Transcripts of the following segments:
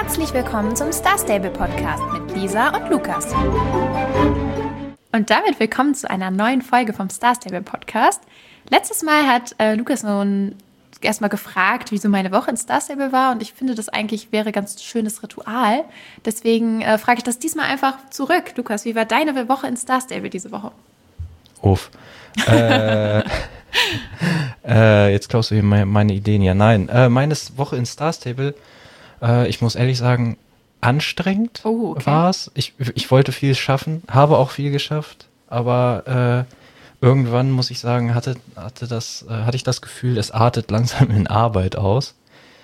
Herzlich willkommen zum Star Stable Podcast mit Lisa und Lukas. Und damit willkommen zu einer neuen Folge vom Star Stable Podcast. Letztes Mal hat Lukas nun erstmal gefragt, wie so meine Woche in Star Stable war, und ich finde, das eigentlich wäre ein ganz schönes Ritual. Deswegen frage ich das diesmal einfach zurück. Lukas, wie war deine Woche in Star Stable diese Woche? Uff. Jetzt klaust du hier meine Ideen. Ja, nein. Meine Woche in Star Stable, ich muss ehrlich sagen, anstrengend war es. Ich wollte viel schaffen, habe auch viel geschafft, aber irgendwann, muss ich sagen, hatte ich das Gefühl, es artet langsam in Arbeit aus.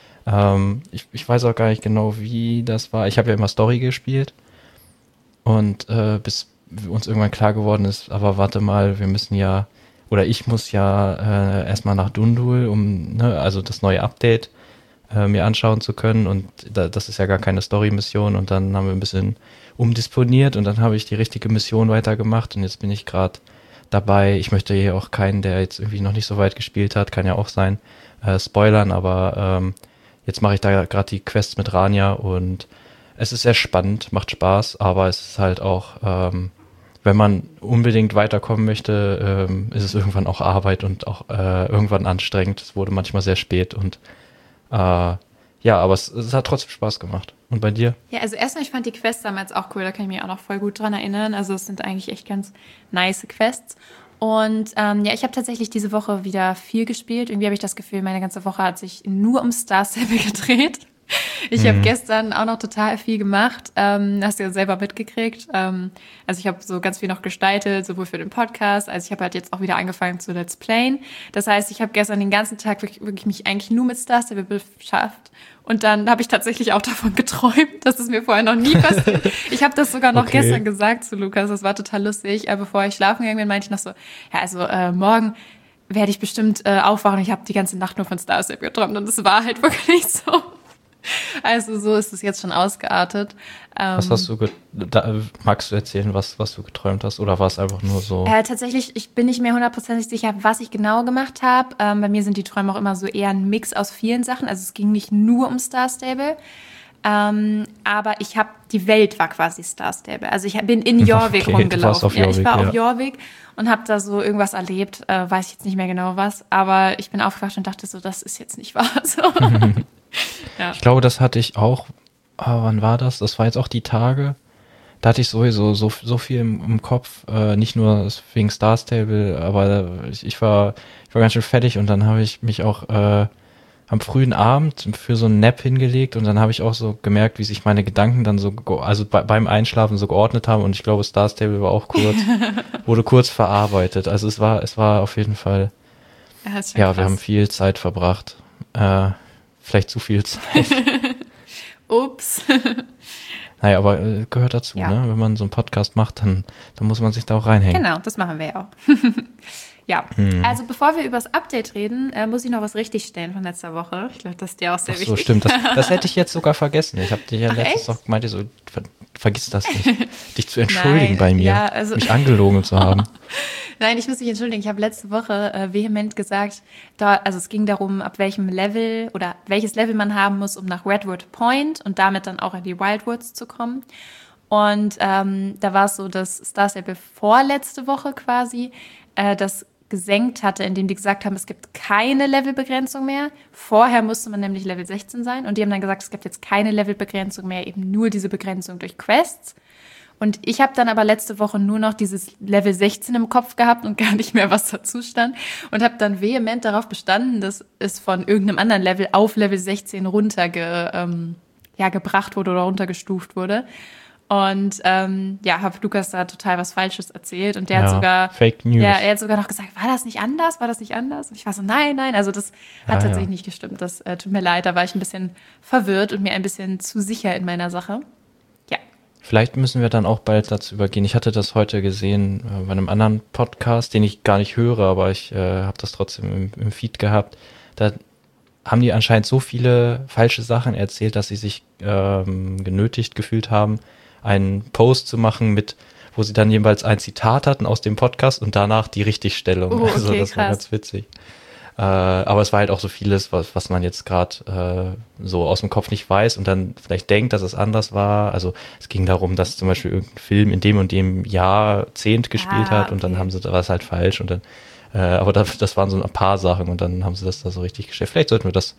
Ich weiß auch gar nicht genau, wie das war. Ich habe ja immer Story gespielt und bis uns irgendwann klar geworden ist, aber warte mal, ich muss ja erstmal nach Dundul, also das neue Update mir anschauen zu können, und das ist ja gar keine Story-Mission, und dann haben wir ein bisschen umdisponiert und dann habe ich die richtige Mission weitergemacht und jetzt bin ich gerade dabei. Ich möchte hier auch keinen, der jetzt irgendwie noch nicht so weit gespielt hat, kann ja auch sein, spoilern, aber jetzt mache ich da gerade die Quests mit Rania und es ist sehr spannend, macht Spaß, aber es ist halt auch, wenn man unbedingt weiterkommen möchte, ist es irgendwann auch Arbeit und auch irgendwann anstrengend. Es wurde manchmal sehr spät und aber es hat trotzdem Spaß gemacht. Und bei dir? Ja, also erstmal, ich fand die Quests damals auch cool, da kann ich mich auch noch voll gut dran erinnern. Also es sind eigentlich echt ganz nice Quests. Und ich habe tatsächlich diese Woche wieder viel gespielt. Irgendwie habe ich das Gefühl, meine ganze Woche hat sich nur um Star Stable gedreht. Ich habe gestern auch noch total viel gemacht, hast du ja selber mitgekriegt. Also ich habe so ganz viel noch gestaltet, sowohl für den Podcast, also ich habe halt jetzt auch wieder angefangen zu Let's Playen. Das heißt, ich habe gestern den ganzen Tag wirklich mich eigentlich nur mit Star Stable beschäftigt. Und dann habe ich tatsächlich auch davon geträumt. Das ist mir vorher noch nie passiert. Ich habe das sogar noch gestern gesagt zu Lukas, das war total lustig. Bevor ich schlafen gegangen bin, meinte ich noch so, ja, also morgen werde ich bestimmt aufwachen. Ich habe die ganze Nacht nur von Star Stable geträumt und das war halt wirklich so. Also so ist es jetzt schon ausgeartet. Was hast du magst du erzählen, was du geträumt hast, oder war es einfach nur so? Tatsächlich, ich bin nicht mehr 100% sicher, was ich genau gemacht habe. Bei mir sind die Träume auch immer so eher ein Mix aus vielen Sachen. Also es ging nicht nur um Star Stable. Aber die Welt war quasi Star Stable. Also ich bin in Jorvik rumgelaufen. Ich war auf Jorvik und habe da so irgendwas erlebt. Weiß ich jetzt nicht mehr genau was. Aber ich bin aufgewacht und dachte so, das ist jetzt nicht wahr. So. Ja. Ich glaube, das hatte ich auch. Wann war das? Das war jetzt auch die Tage. Da hatte ich sowieso so viel im Kopf. Nicht nur wegen Star Stable, aber ich war ganz schön fertig, und dann habe ich mich auch am frühen Abend für so einen Nap hingelegt, und dann habe ich auch so gemerkt, wie sich meine Gedanken dann beim Einschlafen so geordnet haben, und ich glaube, Star Stable war auch wurde kurz verarbeitet. Also es war auf jeden Fall, ja, wir haben viel Zeit verbracht. Vielleicht zu viel Zeit. Ups. Naja, aber gehört dazu, ne? Wenn man so einen Podcast macht, dann muss man sich da auch reinhängen. Genau, das machen wir ja auch. Ja, also bevor wir über das Update reden, muss ich noch was richtigstellen von letzter Woche. Ich glaube, das ist dir auch sehr wichtig. So, stimmt. Das hätte ich jetzt sogar vergessen. Ich habe dir ja letztens noch gemeint, so, vergiss das nicht, dich zu entschuldigen bei mir, mich angelogen zu haben. Nein, ich muss mich entschuldigen. Ich habe letzte Woche vehement gesagt, es ging darum, ab welchem Level oder welches Level man haben muss, um nach Redwood Point und damit dann auch in die Wildwoods zu kommen. Und da war es so, dass Star Stable vorletzte Woche quasi das gesenkt hatte, indem die gesagt haben, es gibt keine Levelbegrenzung mehr. Vorher musste man nämlich Level 16 sein, und die haben dann gesagt, es gibt jetzt keine Levelbegrenzung mehr, eben nur diese Begrenzung durch Quests. Und ich habe dann aber letzte Woche nur noch dieses Level 16 im Kopf gehabt und gar nicht mehr, was dazu stand, und habe dann vehement darauf bestanden, dass es von irgendeinem anderen Level auf Level 16 gebracht wurde oder runtergestuft wurde. Und habe Lukas da total was Falsches erzählt, und der hat sogar Fake News. Ja, er hat sogar noch gesagt, war das nicht anders? Und ich war so, nein, also das hat tatsächlich nicht gestimmt. Das tut mir leid, da war ich ein bisschen verwirrt und mir ein bisschen zu sicher in meiner Sache. Ja. Vielleicht müssen wir dann auch bald dazu übergehen. Ich hatte das heute gesehen bei einem anderen Podcast, den ich gar nicht höre, aber ich habe das trotzdem im Feed gehabt. Da haben die anscheinend so viele falsche Sachen erzählt, dass sie sich genötigt gefühlt haben, einen Post zu machen, wo sie dann jeweils ein Zitat hatten aus dem Podcast und danach die Richtigstellung. Okay, also das krass. war ganz witzig. Aber es war halt auch so vieles, was man jetzt gerade so aus dem Kopf nicht weiß und dann vielleicht denkt, dass es anders war. Also es ging darum, dass zum Beispiel irgendein Film in dem und dem Jahrzehnt gespielt hat und dann haben sie, da war es halt falsch und dann, aber das waren so ein paar Sachen und dann haben sie das da so richtig gestellt. Vielleicht sollten wir das,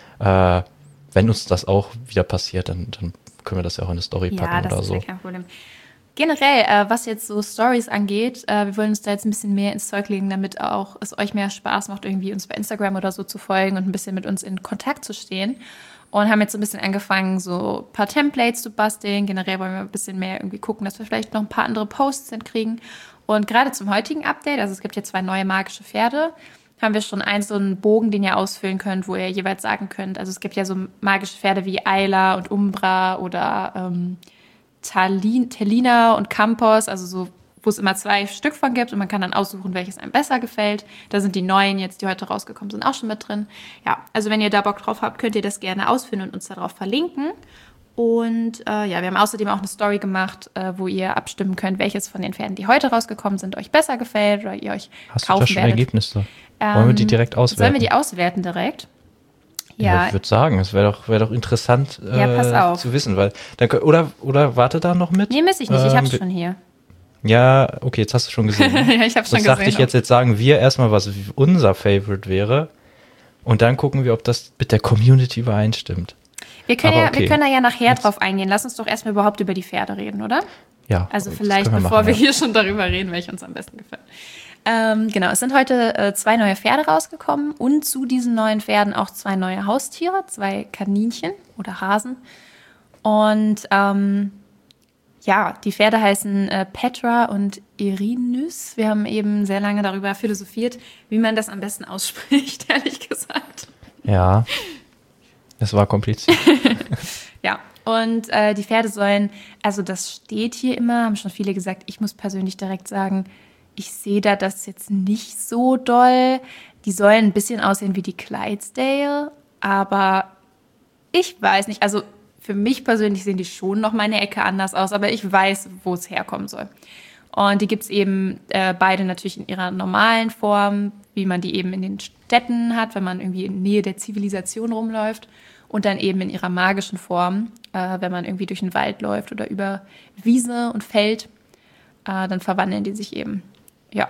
wenn uns das auch wieder passiert, dann können wir das ja auch in eine Story packen oder so. Ja, das ist ja kein Problem. Generell, was jetzt so Stories angeht, wir wollen uns da jetzt ein bisschen mehr ins Zeug legen, damit auch es euch mehr Spaß macht, irgendwie uns bei Instagram oder so zu folgen und ein bisschen mit uns in Kontakt zu stehen. Und haben jetzt so ein bisschen angefangen, so ein paar Templates zu basteln. Generell wollen wir ein bisschen mehr irgendwie gucken, dass wir vielleicht noch ein paar andere Posts hinkriegen. Und gerade zum heutigen Update, also es gibt jetzt 2 neue magische Pferde, haben wir schon so einen Bogen, den ihr ausfüllen könnt, wo ihr jeweils sagen könnt. Also es gibt ja so magische Pferde wie Ayla und Umbra oder Tellina und Campos, also so, wo es immer 2 Stück von gibt und man kann dann aussuchen, welches einem besser gefällt. Da sind die neuen jetzt, die heute rausgekommen sind, auch schon mit drin. Ja, also wenn ihr da Bock drauf habt, könnt ihr das gerne ausfüllen und uns darauf verlinken. Und wir haben außerdem auch eine Story gemacht, wo ihr abstimmen könnt, welches von den Pferden, die heute rausgekommen sind, euch besser gefällt oder ihr euch kaufen werdet. Hast du da schon Ergebnisse? Wollen wir die direkt auswerten? Sollen wir die auswerten direkt? Ja, ich würde sagen, es wäre doch interessant zu wissen, weil dann oder warte da noch mit? Nee, müsste ich nicht, ich hab's schon hier. Ja, okay, jetzt hast du schon gesehen. Ne? Ja, ich hab's schon gesehen. Dachte ich jetzt sagen wir erstmal, was unser Favorite wäre und dann gucken wir, ob das mit der Community übereinstimmt. Wir können da ja nachher drauf eingehen. Lass uns doch erstmal überhaupt über die Pferde reden, oder? Ja. Also vielleicht, bevor wir hier schon darüber reden, welche uns am besten gefällt. Genau, es sind heute 2 neue Pferde rausgekommen und zu diesen neuen Pferden auch 2 neue Haustiere, 2 Kaninchen oder Hasen. Und die Pferde heißen Petra und Irinus. Wir haben eben sehr lange darüber philosophiert, wie man das am besten ausspricht, ehrlich gesagt. Ja, es war kompliziert. Ja, und die Pferde sollen, also das steht hier immer, haben schon viele gesagt, ich muss persönlich direkt sagen, ich sehe da das jetzt nicht so doll. Die sollen ein bisschen aussehen wie die Clydesdale, aber ich weiß nicht. Also für mich persönlich sehen die schon noch mal eine Ecke anders aus, aber ich weiß, wo es herkommen soll. Und die gibt es eben beide natürlich in ihrer normalen Form, wie man die eben in den Städten hat, wenn man irgendwie in Nähe der Zivilisation rumläuft. Und dann eben in ihrer magischen Form, wenn man irgendwie durch den Wald läuft oder über Wiese und Feld, dann verwandeln die sich eben. Ja.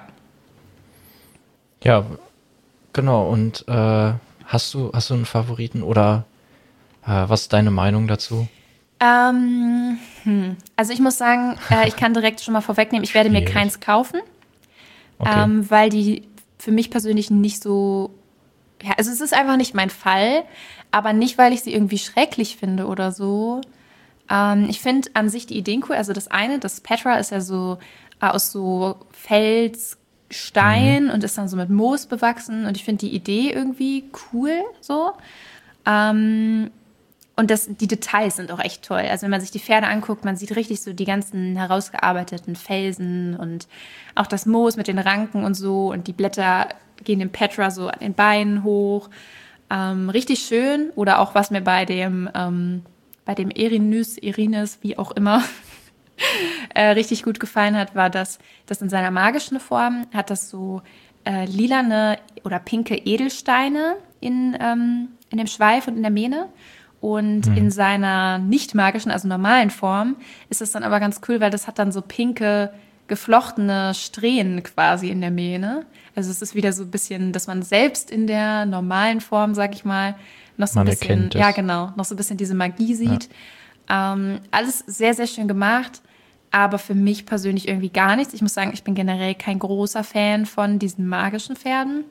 Ja, genau. Und hast du einen Favoriten oder was ist deine Meinung dazu? Also ich muss sagen, ich kann direkt schon mal vorwegnehmen, ich werde mir keins kaufen, weil die für mich persönlich nicht so, ja, also es ist einfach nicht mein Fall, aber nicht, weil ich sie irgendwie schrecklich finde oder so. Ich finde an sich die Ideen cool, also das Petra ist ja so aus so Felsstein und ist dann so mit Moos bewachsen und ich finde die Idee irgendwie cool so. Und die Details sind auch echt toll. Also wenn man sich die Pferde anguckt, man sieht richtig so die ganzen herausgearbeiteten Felsen und auch das Moos mit den Ranken und so und die Blätter gehen dem Petra so an den Beinen hoch. Richtig schön. Oder auch was mir bei dem Irinus, wie auch immer, richtig gut gefallen hat, war, dass das in seiner magischen Form hat das so lilane oder pinke Edelsteine in dem Schweif und in der Mähne. Und in seiner nicht magischen, also normalen Form, ist es dann aber ganz cool, weil das hat dann so pinke, geflochtene Strähnen quasi in der Mähne. Also es ist wieder so ein bisschen, dass man selbst in der normalen Form, sag ich mal, noch so ein bisschen, ja genau, noch so ein bisschen diese Magie sieht. Ja. Alles sehr, sehr schön gemacht, aber für mich persönlich irgendwie gar nichts. Ich muss sagen, ich bin generell kein großer Fan von diesen magischen Pferden.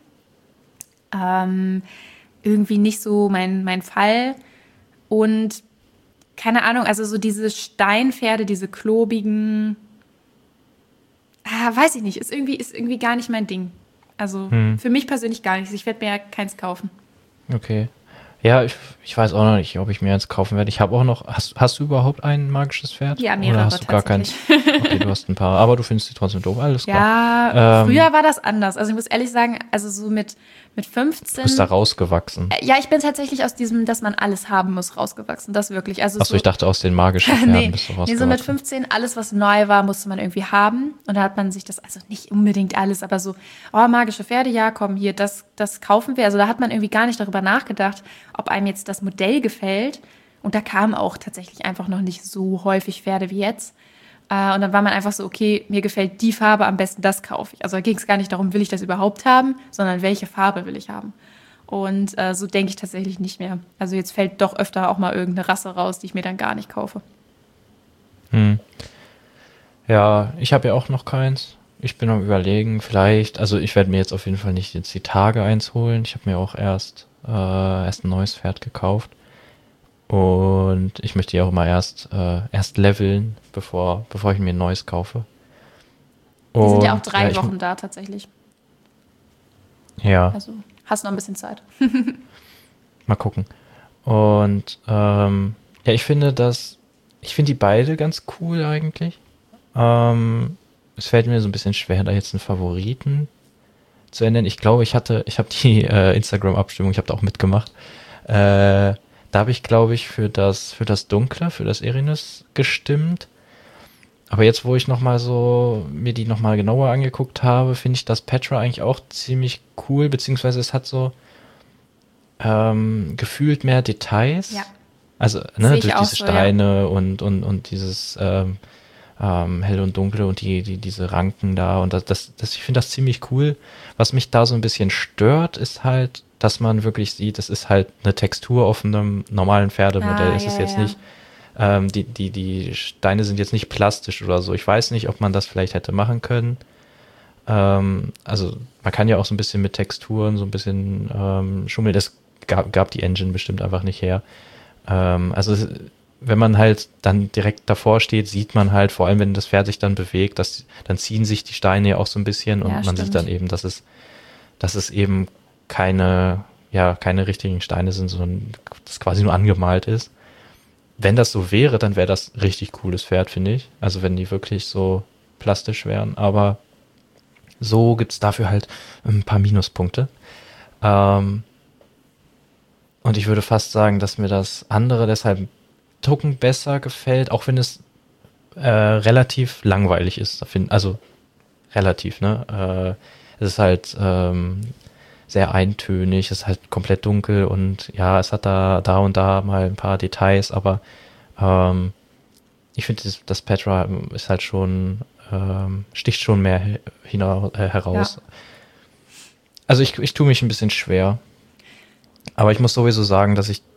Irgendwie nicht so mein Fall. Und keine Ahnung, also so diese Steinpferde, diese klobigen, weiß ich nicht, ist irgendwie gar nicht mein Ding. Also für mich persönlich gar nichts. Ich werde mir ja keins kaufen. Okay. Ja, ich weiß auch noch nicht, ob ich mir eins kaufen werde. Ich habe auch noch, hast du überhaupt ein magisches Pferd? Ja, mehrere oder hast du gar keins? Okay, du hast ein paar, aber du findest sie trotzdem doof, alles klar. Ja, früher war das anders. Also ich muss ehrlich sagen, also so mit 15. Du bist da rausgewachsen. Ja, ich bin tatsächlich aus diesem, dass man alles haben muss, rausgewachsen. Das wirklich. Also Achso, ich dachte aus den magischen Pferden bist du rausgewachsen. Nee, so mit 15, alles, was neu war, musste man irgendwie haben. Und da hat man sich das, also nicht unbedingt alles, aber so, oh, magische Pferde, ja, komm, hier, das kaufen wir. Also da hat man irgendwie gar nicht darüber nachgedacht, ob einem jetzt das Modell gefällt. Und da kamen auch tatsächlich einfach noch nicht so häufig Pferde wie jetzt. Und dann war man einfach so, okay, mir gefällt die Farbe, am besten das kaufe ich. Also da ging es gar nicht darum, will ich das überhaupt haben, sondern welche Farbe will ich haben. Und so denke ich tatsächlich nicht mehr. Also jetzt fällt doch öfter auch mal irgendeine Rasse raus, die ich mir dann gar nicht kaufe. Ja, ich habe ja auch noch keins. Ich bin am Überlegen, vielleicht, also ich werde mir jetzt auf jeden Fall nicht jetzt die Tage eins holen. Ich habe mir auch erst ein neues Pferd gekauft. Und ich möchte ja auch mal erst leveln, bevor ich mir ein neues kaufe. Die sind ja auch 3 Wochen da tatsächlich. Ja. Also hast noch ein bisschen Zeit. Mal gucken. Und ja, ich finde die beide ganz cool eigentlich. Es fällt mir so ein bisschen schwer, da jetzt einen Favoriten zu nennen. Ich glaube, ich habe die Instagram-Abstimmung, ich habe da auch mitgemacht. Da habe ich, glaube ich, für das Dunkle, für das Erinus gestimmt. Aber jetzt, wo ich mir die nochmal genauer angeguckt habe, finde ich das Petra eigentlich auch ziemlich cool, beziehungsweise es hat so gefühlt mehr Details. Ja. Also durch diese Steine ja. und dieses Hell und Dunkle und diese Ranken da. Und ich finde das ziemlich cool. Was mich da so ein bisschen stört, ist halt, dass man wirklich sieht, es ist halt eine Textur auf einem normalen Pferdemodell. Es ist jetzt nicht, die Steine sind jetzt nicht plastisch oder so. Ich weiß nicht, ob man das vielleicht hätte machen können. Also man kann ja auch so ein bisschen mit Texturen so ein bisschen schummeln. Das gab die Engine bestimmt einfach nicht her. Also wenn man halt dann direkt davor steht, sieht man halt, vor allem wenn das Pferd sich dann bewegt, dann ziehen sich die Steine ja auch so ein bisschen und man sieht dann eben, dass es eben keine richtigen Steine sind, sondern das quasi nur angemalt ist. Wenn das so wäre, dann wäre das ein richtig cooles Pferd, finde ich. Also wenn die wirklich so plastisch wären. Aber so gibt es dafür halt ein paar Minuspunkte. Und ich würde fast sagen, dass mir das andere deshalb ein Tucken besser gefällt, auch wenn es relativ langweilig ist. Also relativ, ne? Es ist halt sehr eintönig, es ist halt komplett dunkel und ja, es hat da und da mal ein paar Details, aber ich finde, das Petra ist halt schon, sticht schon mehr heraus. Ja. Also ich tue mich ein bisschen schwer, aber ich muss sowieso sagen, dass ich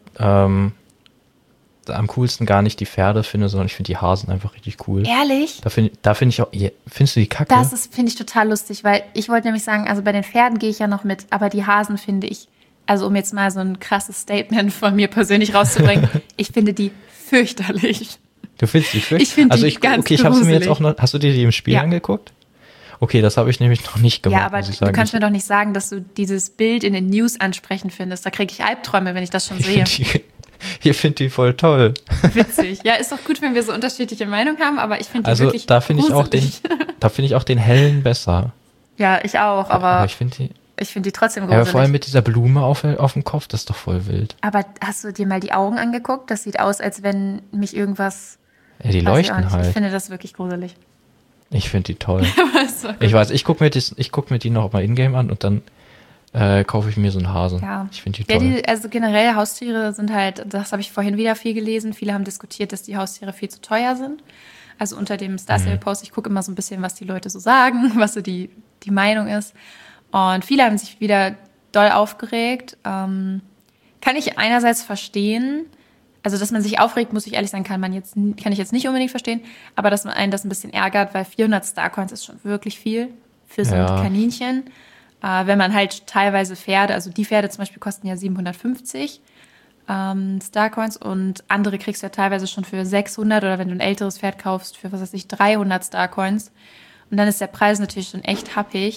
am coolsten gar nicht die Pferde finde, sondern ich finde die Hasen einfach richtig cool. Ehrlich? Da finde ich auch, findest du die kacke? Das finde ich total lustig, weil ich wollte nämlich sagen, also bei den Pferden gehe ich ja noch mit, aber die Hasen finde ich, also um jetzt mal so ein krasses Statement von mir persönlich rauszubringen, ich finde die fürchterlich. Du findest die fürchterlich? Ich finde die ganz gruselig. Ich habe sie mir jetzt auch noch, hast du dir die im Spiel angeguckt? Okay, das habe ich nämlich noch nicht gemacht. Ja, aber du kannst mir doch nicht sagen, dass du dieses Bild in den News ansprechend findest. Da kriege ich Albträume, wenn ich das schon sehe. Ich finde die voll toll. Witzig. Ja, ist doch gut, wenn wir so unterschiedliche Meinungen haben, aber ich finde die wirklich da finde ich auch den hellen besser. Ja, ich auch, aber ich finde die trotzdem gruselig. Ja, vor allem mit dieser Blume auf dem Kopf, das ist doch voll wild. Aber hast du dir mal die Augen angeguckt? Das sieht aus, als wenn mich irgendwas... Ja, die leuchten halt. Ich finde das wirklich gruselig. Ich finde die toll. Ich weiß, ich guck mir die noch mal in-game an und dann kaufe ich mir so einen Hasen. Ja. Ich finde die toll. Also generell Haustiere sind halt, das habe ich vorhin wieder viel gelesen, viele haben diskutiert, dass die Haustiere viel zu teuer sind. Also unter dem Star Stable Post, ich gucke immer so ein bisschen, was die Leute so sagen, was so die Meinung ist. Und viele haben sich wieder doll aufgeregt. Kann ich einerseits verstehen, also dass man sich aufregt, muss ich ehrlich sagen, kann ich jetzt nicht unbedingt verstehen, aber dass man einen das ein bisschen ärgert, weil 400 Starcoins ist schon wirklich viel für so ein Kaninchen. Wenn man halt teilweise Pferde, also die Pferde zum Beispiel kosten ja 750 Starcoins und andere kriegst du ja teilweise schon für 600 oder wenn du ein älteres Pferd kaufst, für 300 Starcoins. Und dann ist der Preis natürlich schon echt happig.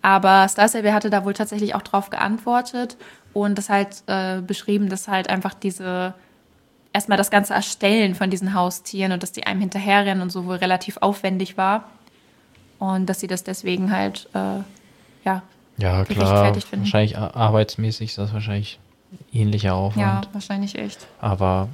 Aber Star Stable hatte da wohl tatsächlich auch drauf geantwortet und das halt beschrieben, dass halt einfach erstmal das ganze Erstellen von diesen Haustieren und dass die einem hinterherrennen und so wohl relativ aufwendig war. Und dass sie das deswegen halt, ja, klar, wahrscheinlich arbeitsmäßig ist das wahrscheinlich ähnlicher Aufwand. Ja, wahrscheinlich echt. Aber,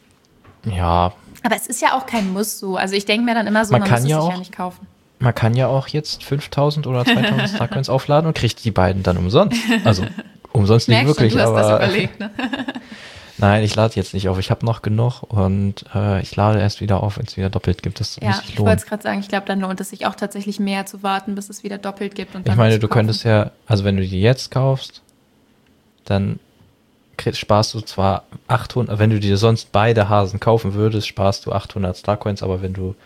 ja. Aber es ist ja auch kein Muss so. Also ich denke mir dann immer so, man muss es sich ja nicht kaufen. Man kann ja auch jetzt 5.000 oder 2.000 Starcoins aufladen und kriegt die beiden dann umsonst. Also, umsonst nicht wirklich, schon, du aber... hast das überlegt, ne? Nein, ich lade jetzt nicht auf. Ich habe noch genug und ich lade erst wieder auf, wenn es wieder doppelt gibt. Das muss sich ich lohnen. wollte es gerade sagen, ich glaube, dann lohnt es sich auch tatsächlich mehr zu warten, bis es wieder doppelt gibt. Und dann ich meine, du könntest ja, also wenn du die jetzt kaufst, dann sparst du zwar 800, wenn du dir sonst beide Hasen kaufen würdest, sparst du 800 Starcoins, aber wenn du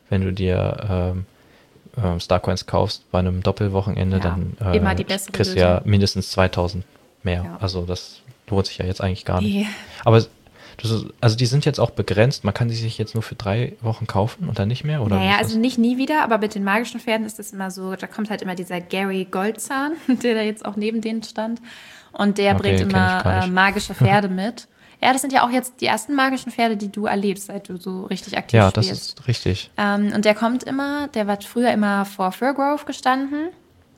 dir Starcoins kaufst bei einem Doppelwochenende, dann immer die bessere kriegst du ja mindestens 2.000 mehr. Ja. Also das lohnt sich ja jetzt eigentlich gar nicht. Aber also die sind jetzt auch begrenzt. Man kann sie sich jetzt nur für 3 Wochen kaufen und dann nicht mehr? Oder naja, also nicht nie wieder, aber mit den magischen Pferden ist das immer so, da kommt halt immer dieser Gary Goldzahn, der da jetzt auch neben denen stand. Und der bringt immer magische Pferde mit. Ja, das sind ja auch jetzt die ersten magischen Pferde, die du erlebst, seit du so richtig aktiv spielst. Ja, das ist richtig. Und der kommt immer, der war früher immer vor Firgrove gestanden.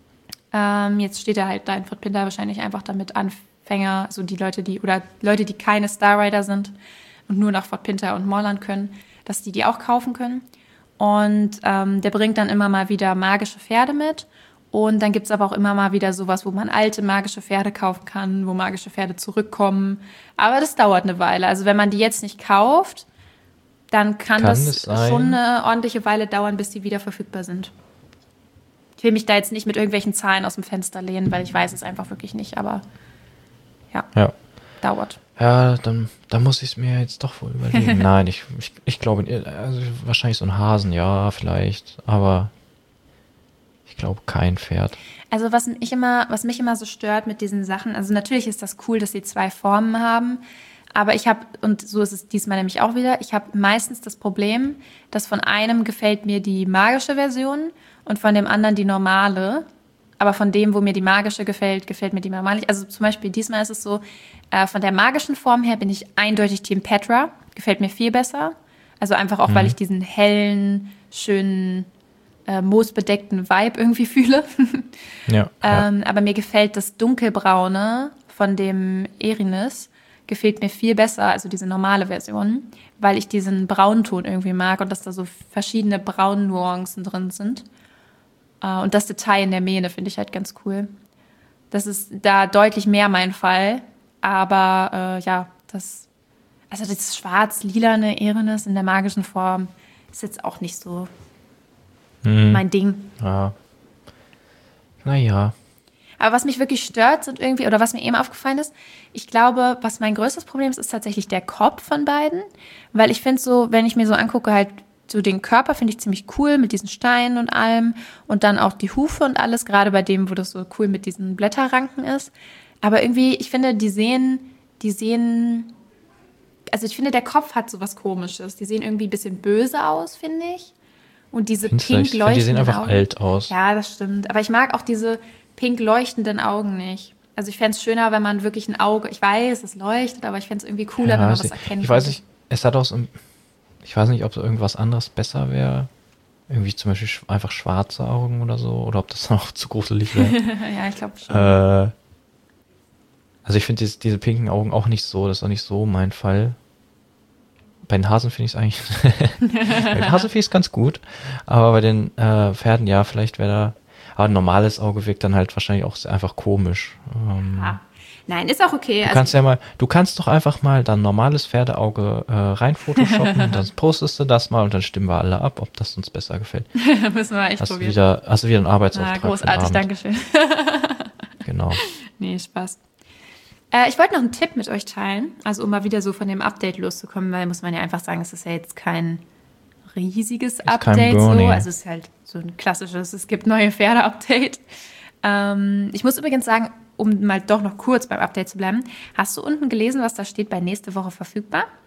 Jetzt steht er halt da in Fort Pinter wahrscheinlich einfach damit Anfänger, also die Leute, die keine Star Rider sind und nur nach Fort Pinter und Moorland können, dass die auch kaufen können. Und der bringt dann immer mal wieder magische Pferde mit. Und dann gibt es aber auch immer mal wieder sowas, wo man alte magische Pferde kaufen kann, wo magische Pferde zurückkommen. Aber das dauert eine Weile. Also wenn man die jetzt nicht kauft, dann kann das schon eine ordentliche Weile dauern, bis die wieder verfügbar sind. Ich will mich da jetzt nicht mit irgendwelchen Zahlen aus dem Fenster lehnen, weil ich weiß es einfach wirklich nicht. Aber ja. Dauert. Ja, dann muss ich es mir jetzt doch wohl überlegen. Nein, ich glaube, also wahrscheinlich so ein Hasen, ja, vielleicht. Aber... ich glaube, kein Pferd. Also was mich immer so stört mit diesen Sachen, also natürlich ist das cool, dass sie 2 Formen haben, aber und so ist es diesmal nämlich auch wieder, ich habe meistens das Problem, dass von einem gefällt mir die magische Version und von dem anderen die normale, aber von dem, wo mir die magische gefällt mir die normale. Also zum Beispiel diesmal ist es so, von der magischen Form her bin ich eindeutig Team Petra, gefällt mir viel besser. Also einfach auch, weil ich diesen hellen, schönen, moosbedeckten Vibe irgendwie fühle. Ja. Aber mir gefällt das Dunkelbraune von dem Erinys, gefällt mir viel besser, also diese normale Version, weil ich diesen Braunton irgendwie mag und dass da so verschiedene Braunnuancen drin sind. Und das Detail in der Mähne finde ich halt ganz cool. Das ist da deutlich mehr mein Fall, aber das schwarz-lilane Erinys in der magischen Form ist jetzt auch nicht so mein Ding. Ja. Naja. Aber was mich wirklich stört, oder was mir eben aufgefallen ist, ich glaube, was mein größtes Problem ist tatsächlich der Kopf von beiden. Weil ich finde so, wenn ich mir so angucke, halt so den Körper finde ich ziemlich cool mit diesen Steinen und allem. Und dann auch die Hufe und alles, gerade bei dem, wo das so cool mit diesen Blätterranken ist. Aber irgendwie, ich finde, die sehen, also ich finde, der Kopf hat so was Komisches. Die sehen irgendwie ein bisschen böse aus, finde ich. Und diese pink leuchtenden Augen. Die sehen einfach alt aus. Ja, das stimmt. Aber ich mag auch diese pink leuchtenden Augen nicht. Also ich fände es schöner, wenn man wirklich ein Auge, ich weiß, es leuchtet, aber ich fände es irgendwie cooler, wenn man was erkennen Ich weiß nicht, es hat auch so, ich weiß nicht, ob so irgendwas anderes besser wäre. Irgendwie zum Beispiel einfach schwarze Augen oder so. Oder ob das noch zu gruselig wäre. Ja, ich glaube schon. Also ich finde diese pinken Augen auch nicht so, das ist auch nicht so mein Fall. Bei den Hasen finde ich es eigentlich, bei den Hasen finde ich es ganz gut, aber bei den Pferden, ja, vielleicht wäre da, aber ein normales Auge wirkt dann halt wahrscheinlich auch einfach komisch. Nein, ist auch okay. Du kannst doch einfach mal dann normales Pferdeauge rein photoshoppen und dann postest du das mal und dann stimmen wir alle ab, ob das uns besser gefällt. Müssen wir echt probieren. Hast du wieder einen Arbeitsauftrag. Großartig, Dankeschön. Genau. Nee, Spaß. Ich wollte noch einen Tipp mit euch teilen, also um mal wieder so von dem Update loszukommen, weil muss man ja einfach sagen, es ist ja jetzt kein riesiges Update, so. Also es ist halt so ein klassisches, es gibt neue Pferde-Update. Ich muss übrigens sagen, um mal doch noch kurz beim Update zu bleiben, hast du unten gelesen, was da steht bei nächste Woche verfügbar?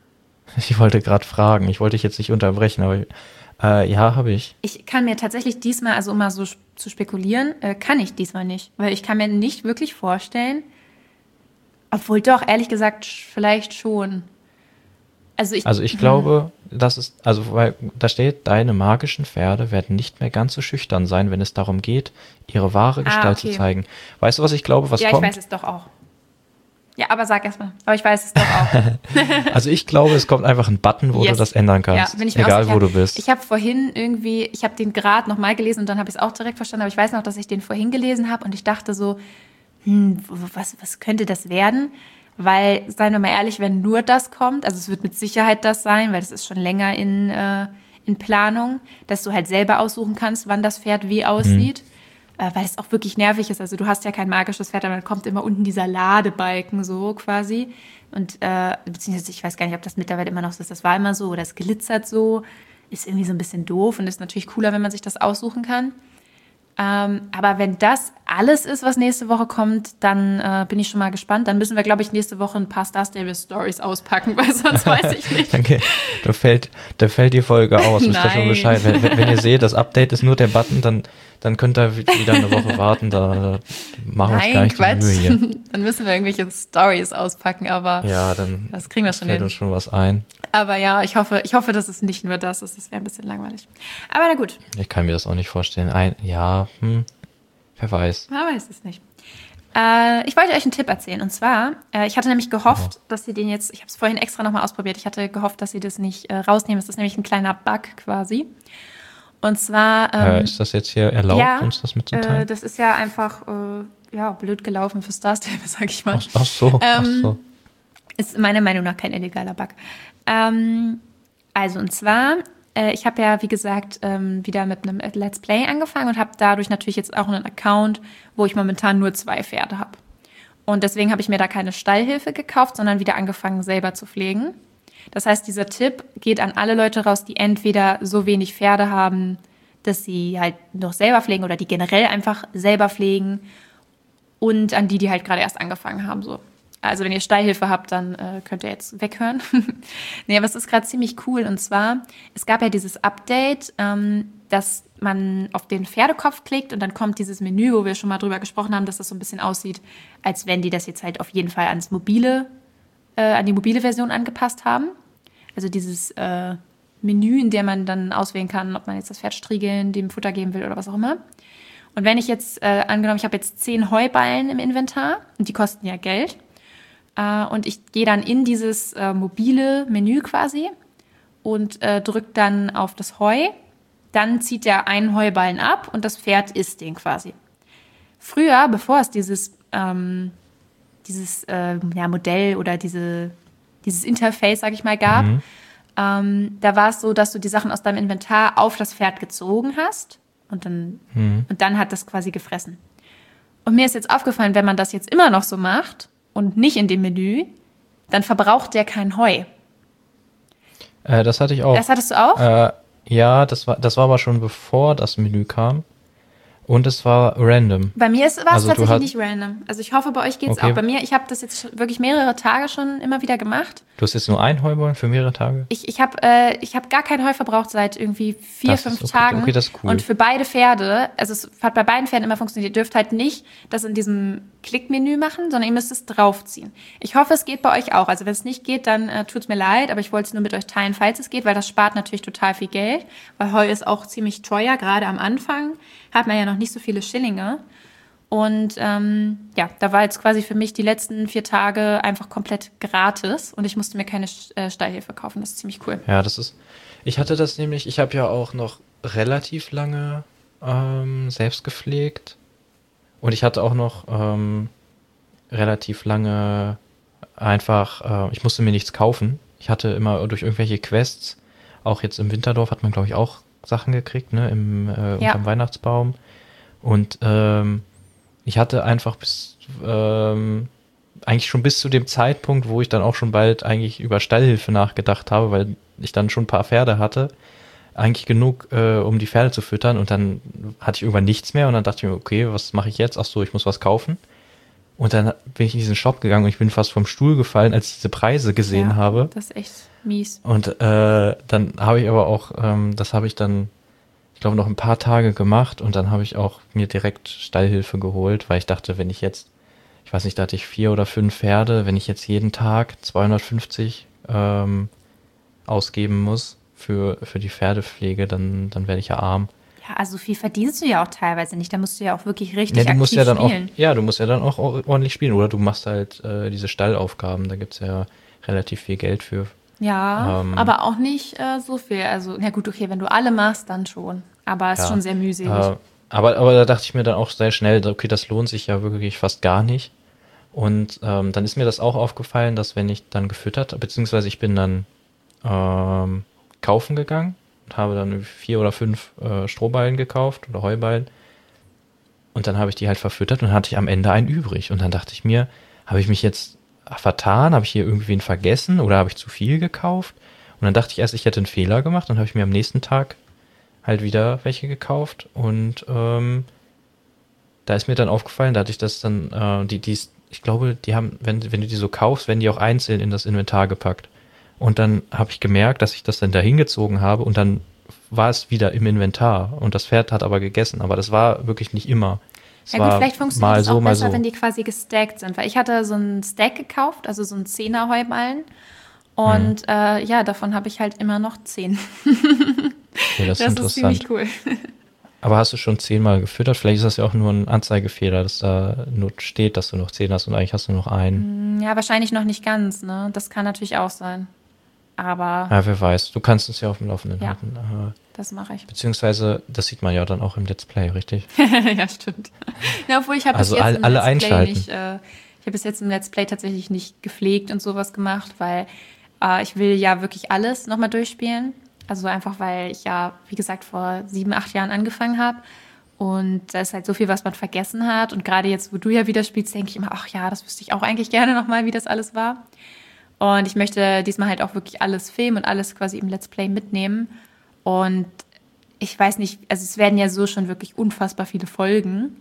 Ich wollte gerade fragen, ich wollte dich jetzt nicht unterbrechen, aber ja, habe ich. Ich kann mir tatsächlich diesmal, also um mal so zu spekulieren, kann ich diesmal nicht. Weil ich kann mir nicht wirklich vorstellen, obwohl doch, ehrlich gesagt, vielleicht schon. Also ich glaube, weil da steht, deine magischen Pferde werden nicht mehr ganz so schüchtern sein, wenn es darum geht, ihre wahre Gestalt zu zeigen. Weißt du, was ich glaube, was kommt? Ja, ich weiß es doch auch. Ja, aber sag erst mal. Aber ich weiß es doch auch. Also ich glaube, es kommt einfach ein Button, wo du das ändern kannst. Ja, bin ich mir egal, wo du bist. Ich habe vorhin ich habe den Grad nochmal gelesen und dann habe ich es auch direkt verstanden, aber ich weiß noch, dass ich den vorhin gelesen habe und ich dachte so, was könnte das werden? Weil, seien wir mal ehrlich, wenn nur das kommt, also es wird mit Sicherheit das sein, weil das ist schon länger in Planung, dass du halt selber aussuchen kannst, wann das Pferd wie aussieht, weil es auch wirklich nervig ist. Also du hast ja kein magisches Pferd, aber dann kommt immer unten dieser Ladebalken so quasi. Und beziehungsweise ich weiß gar nicht, ob das mittlerweile immer noch so ist, das war immer so oder es glitzert so, ist irgendwie so ein bisschen doof und ist natürlich cooler, wenn man sich das aussuchen kann. Aber wenn das alles ist, was nächste Woche kommt, dann bin ich schon mal gespannt. Dann müssen wir, glaube ich, nächste Woche ein paar Star Stable Stories auspacken, weil sonst weiß ich nicht. Danke. Da fällt die Folge aus. Wisst ihr schon Bescheid. Wenn ihr seht, das Update ist nur der Button, dann könnt ihr wieder eine Woche warten. Da machen wir uns gar nicht die Mühe hier. Dann müssen wir irgendwelche Stories auspacken, aber ja, dann das kriegen wir schon hin. Fällt uns schon was ein. Aber ja, ich hoffe, dass es nicht nur das ist. Das wäre ein bisschen langweilig. Aber na gut. Ich kann mir das auch nicht vorstellen. Wer weiß. Man weiß es nicht. Ich wollte euch einen Tipp erzählen. Und zwar, ich hatte nämlich gehofft, dass sie den jetzt, ich habe es vorhin extra nochmal ausprobiert, ich hatte gehofft, dass sie das nicht rausnehmen. Das ist nämlich ein kleiner Bug quasi. Und zwar... ist das jetzt hier erlaubt, uns das mitzuteilen? Das ist ja einfach, blöd gelaufen für Star Stable, sag ich mal. Ach so. Ist meiner Meinung nach kein illegaler Bug. Und zwar, ich habe ja, wie gesagt, wieder mit einem Let's Play angefangen und habe dadurch natürlich jetzt auch einen Account, wo ich momentan nur 2 Pferde habe. Und deswegen habe ich mir da keine Stallhilfe gekauft, sondern wieder angefangen, selber zu pflegen. Das heißt, dieser Tipp geht an alle Leute raus, die entweder so wenig Pferde haben, dass sie halt noch selber pflegen oder die generell einfach selber pflegen und an die halt gerade erst angefangen haben, so. Also wenn ihr Stallhilfe habt, dann könnt ihr jetzt weghören. Nee, aber es ist gerade ziemlich cool. Und zwar, es gab ja dieses Update, dass man auf den Pferdekopf klickt und dann kommt dieses Menü, wo wir schon mal drüber gesprochen haben, dass das so ein bisschen aussieht, als wenn die das jetzt halt auf jeden Fall an die mobile Version angepasst haben. Also dieses Menü, in dem man dann auswählen kann, ob man jetzt das Pferd striegeln, dem Futter geben will oder was auch immer. Und wenn ich jetzt, angenommen, ich habe jetzt 10 Heuballen im Inventar und die kosten ja Geld, und ich gehe dann in dieses mobile Menü quasi und drücke dann auf das Heu. Dann zieht er einen Heuballen ab und das Pferd isst den quasi. Früher, bevor es dieses Modell oder dieses Interface, sag ich mal, gab, da war es so, dass du die Sachen aus deinem Inventar auf das Pferd gezogen hast und dann hat das quasi gefressen. Und mir ist jetzt aufgefallen, wenn man das jetzt immer noch so macht, und nicht in dem Menü, dann verbraucht der kein Heu. Das hatte ich auch. Das hattest du auch? Ja, das war aber schon bevor das Menü kam. Und es war random. Bei mir war es tatsächlich nicht random. Also ich hoffe, bei euch geht's auch. Bei mir, ich habe das jetzt wirklich mehrere Tage schon immer wieder gemacht. Du hast jetzt nur ein Heuballen für mehrere Tage? Ich habe gar kein Heu verbraucht seit irgendwie 4-5 Tagen. Okay, das ist cool. Und für beide Pferde, also es hat bei beiden Pferden immer funktioniert, ihr dürft halt nicht das in diesem Klickmenü machen, sondern ihr müsst es draufziehen. Ich hoffe, es geht bei euch auch. Also wenn es nicht geht, dann tut's mir leid, aber ich wollte es nur mit euch teilen, falls es geht, weil das spart natürlich total viel Geld, weil Heu ist auch ziemlich teuer, gerade am Anfang hat man ja noch nicht so viele Schillinge. Und da war jetzt quasi für mich die letzten 4 Tage einfach komplett gratis und ich musste mir keine Stallhilfe kaufen. Das ist ziemlich cool. Ja, ich hatte das nämlich, ich habe ja auch noch relativ lange selbst gepflegt und ich hatte auch noch relativ lange einfach, ich musste mir nichts kaufen. Ich hatte immer durch irgendwelche Quests, auch jetzt im Winterdorf hat man, glaube ich, auch Sachen gekriegt, ne, unterm Weihnachtsbaum. Und ich hatte einfach eigentlich schon bis zu dem Zeitpunkt, wo ich dann auch schon bald eigentlich über Stallhilfe nachgedacht habe, weil ich dann schon ein paar Pferde hatte, eigentlich genug, um die Pferde zu füttern. Und dann hatte ich irgendwann nichts mehr und dann dachte ich mir, okay, was mache ich jetzt? Ach so, ich muss was kaufen. Und dann bin ich in diesen Shop gegangen und ich bin fast vom Stuhl gefallen, als ich diese Preise gesehen habe. Das ist echt mies. Und dann habe ich aber auch, das habe ich dann, ich glaube, noch ein paar Tage gemacht und dann habe ich auch mir direkt Stallhilfe geholt, weil ich dachte, wenn ich jetzt, ich weiß nicht, da hatte ich 4 oder 5 Pferde, wenn ich jetzt jeden Tag 250 ausgeben muss für die Pferdepflege, dann werde ich ja arm. Ja, also viel verdienst du ja auch teilweise nicht. Da musst du ja auch wirklich richtig du musst ja dann spielen. Du musst ja dann auch ordentlich spielen. Oder du machst halt diese Stallaufgaben. Da gibt es ja relativ viel Geld für. Ja, aber auch nicht so viel. Also, na gut, okay, wenn du alle machst, dann schon. Aber es ist schon sehr mühselig. Aber da dachte ich mir dann auch sehr schnell, okay, das lohnt sich ja wirklich fast gar nicht. Und dann ist mir das auch aufgefallen, dass wenn ich dann gefüttert, beziehungsweise ich bin dann kaufen gegangen und habe dann 4 oder 5 Strohballen gekauft oder Heuballen. Und dann habe ich die halt verfüttert und hatte ich am Ende einen übrig. Und dann dachte ich mir, habe ich mich jetzt vertan? Habe ich hier irgendwen vergessen oder habe ich zu viel gekauft? Und dann dachte ich erst, ich hätte einen Fehler gemacht. Dann habe ich mir am nächsten Tag halt wieder welche gekauft. Und da ist mir dann aufgefallen, da hatte ich das dann, ich glaube, die haben, wenn du die so kaufst, werden die auch einzeln in das Inventar gepackt. Und dann habe ich gemerkt, dass ich das dann da hingezogen habe und dann war es wieder im Inventar. Und das Pferd hat aber gegessen. Aber das war wirklich nicht immer. Ja gut, vielleicht funktioniert es auch besser, wenn die quasi gestackt sind. Weil ich hatte so einen Stack gekauft, also so einen 10er Heuballen. Und davon habe ich halt immer noch 10. Okay, das ist interessant. Ist ziemlich cool. Aber hast du schon 10-mal gefüttert? Vielleicht ist das ja auch nur ein Anzeigefehler, dass da nur steht, dass du noch 10 hast und eigentlich hast du noch einen. Ja, wahrscheinlich noch nicht ganz, ne? Das kann natürlich auch sein. Aber. Ja, wer weiß. Du kannst es ja auf dem Laufenden halten. Das mache ich. Beziehungsweise, das sieht man ja dann auch im Let's Play, richtig? Ja, stimmt. Ja, obwohl ich habe also bis jetzt alle einschalten. Ich habe bis jetzt im Let's Play tatsächlich nicht gepflegt und sowas gemacht, weil ich will ja wirklich alles nochmal durchspielen. Also einfach, weil ich ja, wie gesagt, vor 7, 8 Jahren angefangen habe. Und da ist halt so viel, was man vergessen hat. Und gerade jetzt, wo du ja wieder spielst, denke ich immer, ach ja, das wüsste ich auch eigentlich gerne nochmal, wie das alles war. Und ich möchte diesmal halt auch wirklich alles filmen und alles quasi im Let's Play mitnehmen. Und ich weiß nicht, also es werden ja so schon wirklich unfassbar viele Folgen.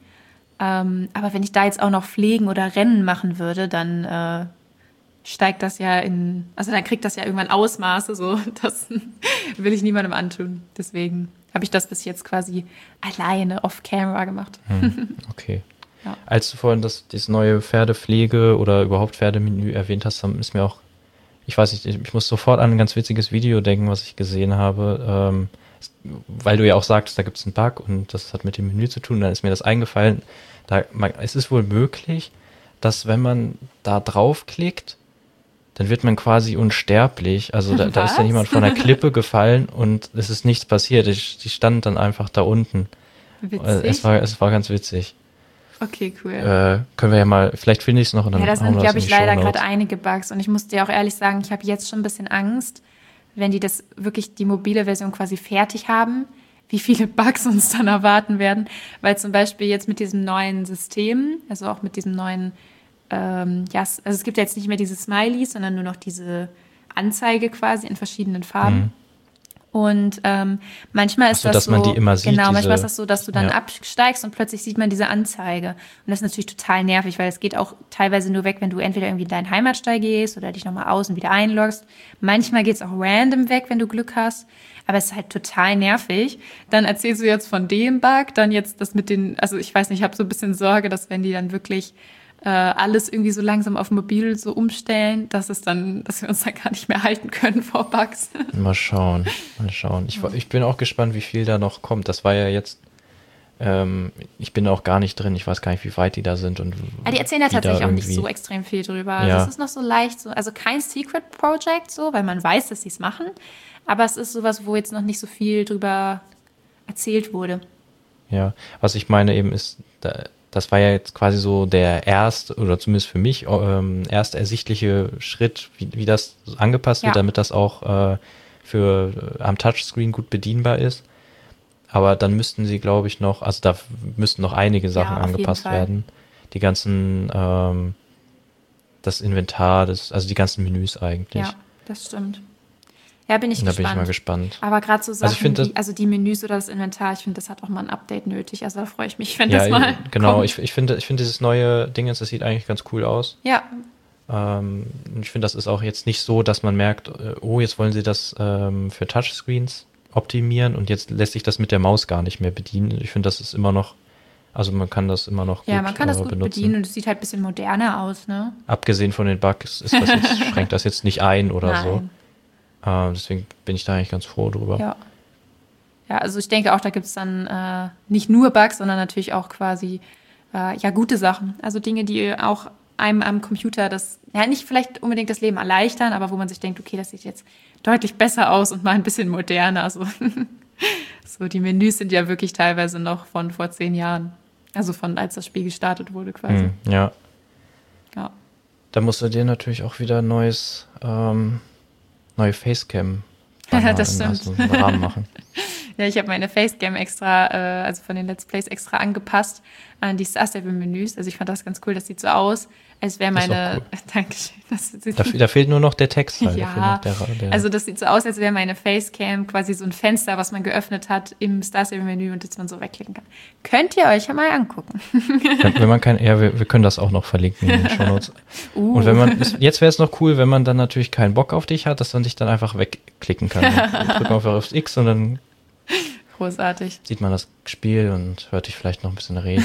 Aber wenn ich da jetzt auch noch Pflegen oder Rennen machen würde, dann steigt das ja also dann kriegt das ja irgendwann Ausmaße, so, das will ich niemandem antun. Deswegen habe ich das bis jetzt quasi alleine off-camera gemacht. Okay. Ja. Als du vorhin das neue Pferdepflege oder überhaupt Pferdemenü erwähnt hast, dann ist mir auch, ich weiß nicht, ich muss sofort an ein ganz witziges Video denken, was ich gesehen habe, weil du ja auch sagtest, da gibt es einen Bug und das hat mit dem Menü zu tun, dann ist mir das eingefallen. Es ist wohl möglich, dass wenn man da draufklickt, dann wird man quasi unsterblich. Also da ist dann jemand von der Klippe gefallen und es ist nichts passiert. Die stand dann einfach da unten. Witzig. Es war ganz witzig. Okay, cool. Können wir ja mal, vielleicht finde ich es noch. Und dann da sind, glaube ich, leider gerade einige Bugs. Und ich muss dir auch ehrlich sagen, ich habe jetzt schon ein bisschen Angst, wenn die das wirklich, die mobile Version quasi fertig haben, wie viele Bugs uns dann erwarten werden. Weil zum Beispiel jetzt mit diesem neuen System, also auch mit diesem neuen also es gibt jetzt nicht mehr diese Smileys, sondern nur noch diese Anzeige quasi in verschiedenen Farben. Und manchmal ist das dass so, man die immer sieht, genau, manchmal ist das so, dass du dann absteigst und plötzlich sieht man diese Anzeige. Und das ist natürlich total nervig, weil es geht auch teilweise nur weg, wenn du entweder irgendwie in deinen Heimatstall gehst oder dich nochmal aus und wieder einloggst. Manchmal geht es auch random weg, wenn du Glück hast. Aber es ist halt total nervig. Dann erzählst du jetzt von dem Bug, dann jetzt das mit also ich weiß nicht, ich habe so ein bisschen Sorge, dass wenn die dann wirklich alles irgendwie so langsam auf mobil so umstellen, dass wir uns dann gar nicht mehr halten können vor Bugs. Mal schauen. Ich bin auch gespannt, wie viel da noch kommt. Das war ja jetzt, ich bin auch gar nicht drin. Ich weiß gar nicht, wie weit die da sind. Und die erzählen ja tatsächlich auch nicht so extrem viel drüber. Also es ist noch so leicht, also kein Secret Project, so, weil man weiß, dass sie es machen. Aber es ist sowas, wo jetzt noch nicht so viel drüber erzählt wurde. Ja, was ich meine eben ist, das war ja jetzt quasi so der erste, oder zumindest für mich, erst ersichtliche Schritt, wie das angepasst wird, damit das auch am Touchscreen gut bedienbar ist. Aber dann müssten sie, glaube ich, da müssten noch einige Sachen angepasst werden. Die ganzen, das Inventar, also die ganzen Menüs eigentlich. Ja, das stimmt. Ja, bin ich Da gespannt. bin ich mal gespannt. Aber gerade so Sachen, ich find, die Menüs oder das Inventar, ich finde, das hat auch mal ein Update nötig. Also da freue ich mich, wenn ja, das mal genau. kommt. Ich finde dieses neue Ding, das sieht eigentlich ganz cool aus. Ja. Ich finde, das ist auch jetzt nicht so, dass man merkt, oh, jetzt wollen sie das für Touchscreens optimieren und jetzt lässt sich das mit der Maus gar nicht mehr bedienen. Ich finde, das ist immer noch, also man kann das immer noch gut Ja, man kann das gut benutzen. bedienen und es sieht halt ein bisschen moderner aus, ne? Abgesehen von den Bugs ist das jetzt, schränkt das jetzt nicht ein oder Nein. so. Deswegen bin ich da eigentlich ganz froh drüber. Ja. Ja, also ich denke auch, da gibt es dann nicht nur Bugs, sondern natürlich auch quasi gute Sachen. Also Dinge, die auch einem am Computer nicht vielleicht unbedingt das Leben erleichtern, aber wo man sich denkt, okay, das sieht jetzt deutlich besser aus und mal ein bisschen moderner. Also, so die Menüs sind ja wirklich teilweise noch von vor 10 Jahren. Also von als das Spiel gestartet wurde quasi. Ja. Ja. Da musst du dir natürlich auch wieder neue Facecam das stimmt. einen Rahmen machen. Ja, ich habe meine Facecam extra, also von den Let's Plays extra angepasst an die Star Stable Menüs. Also ich fand das ganz cool, das sieht so aus, als wäre meine... Cool. Dankeschön. Da fehlt nur noch der Text halt. Ja, also das sieht so aus, als wäre meine Facecam quasi so ein Fenster, was man geöffnet hat im Star Stable Menü und das man so wegklicken kann. Könnt ihr euch ja mal angucken. Wenn man wir können das auch noch verlinken in den Shownotes. Und jetzt wäre es noch cool, wenn man dann natürlich keinen Bock auf dich hat, dass man sich dann einfach wegklicken kann. Drückt man einfach aufs X und dann großartig. Sieht man das Spiel und hört dich vielleicht noch ein bisschen reden.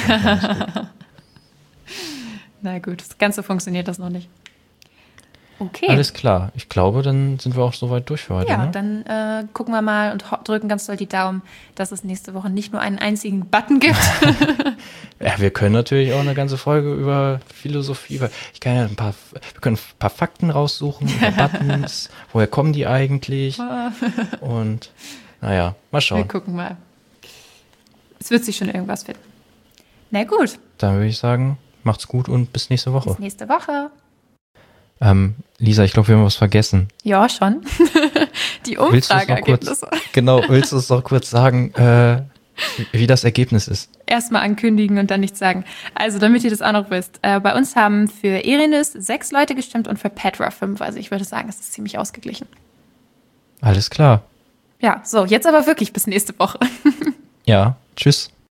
Na gut, das Ganze funktioniert das noch nicht. Okay. Alles klar. Ich glaube, dann sind wir auch soweit durch für heute. Ja, ne? Dann gucken wir mal und drücken ganz doll die Daumen, dass es nächste Woche nicht nur einen einzigen Button gibt. Ja, wir können natürlich auch eine ganze Folge über Philosophie, ich kann ja wir können ein paar Fakten raussuchen über Buttons, woher kommen die eigentlich und naja, mal schauen. Wir gucken mal. Es wird sich schon irgendwas finden. Na gut. Dann würde ich sagen, macht's gut und bis nächste Woche. Bis nächste Woche. Lisa, ich glaube, wir haben was vergessen. Ja, schon. Die Umfrageergebnisse. Genau, willst du es doch kurz sagen, wie das Ergebnis ist? Erstmal ankündigen und dann nichts sagen. Also, damit ihr das auch noch wisst. Bei uns haben für Erinus 6 Leute gestimmt und für Petra 5. Also ich würde sagen, es ist ziemlich ausgeglichen. Alles klar. Ja, so, jetzt aber wirklich bis nächste Woche. Ja, tschüss.